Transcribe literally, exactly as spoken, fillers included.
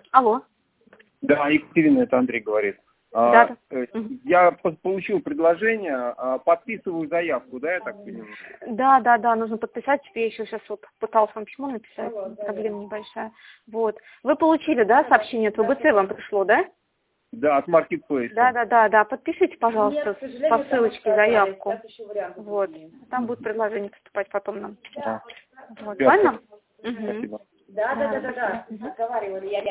Алло. Да, Екатерина, это Андрей говорит. Да, А, да. Я получил предложение, подписываю заявку, да, я так понимаю? Да, да, да, нужно подписать. Я еще сейчас вот пыталась вам письмо написать, проблема небольшая. Вот. Вы получили, да, сообщение от ВБЦ вам пришло, да? Да, от Marketplace. Да, да, да, да. Подпишите, пожалуйста, Нет, по ссылочке заявку. Вот. Там будет предложение поступать потом нам. Ага. Вот. Ладно? Спасибо. Угу. Да, да, да, да, да. Угу.